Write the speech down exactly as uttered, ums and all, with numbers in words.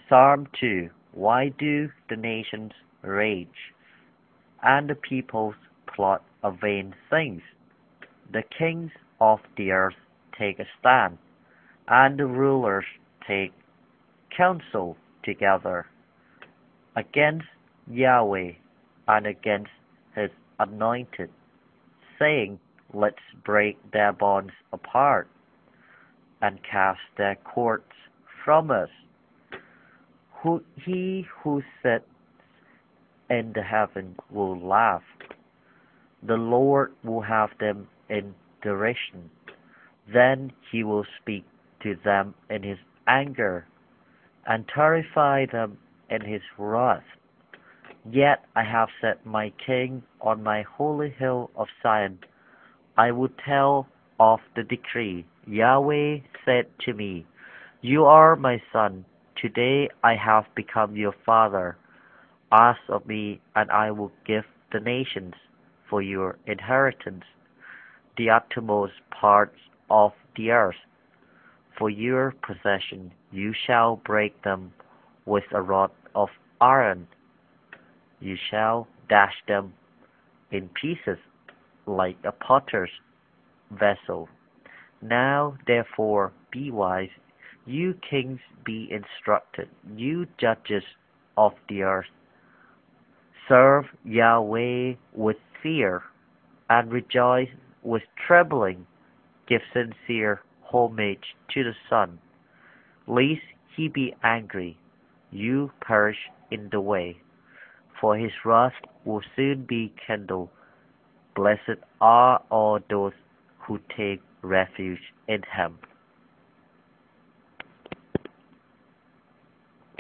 Psalm two. Why do the nations rage, and the peoples plot a vain things? The kings of the earth take a stand, and the rulers take counsel together against Yahweh and against his anointed, saying, Let's break their bonds apart, and cast their cords from us. Who, he who sits in the heaven will laugh. The Lord will have them in derision. Then he will speak to them in his anger, and terrify them in his wrath. Yet I have set my king on my holy hill of Zion. I will tell of the decree. Yahweh said to me, You are my son. Today I have become your father. Ask of me, and I will give the nations for your inheritance, the uttermost parts of the earth. For your possession, you shall break them with a rod of iron. You shall dash them in pieces like a potter's vessel. Now, therefore, be wise, you kings be instructed, you judges of the earth. Serve Yahweh with fear, and rejoice with trembling. Give sincere homage to the Son, lest he be angry, you perish in the way, for his wrath will soon be kindled. Blessed are all those who take refuge in him.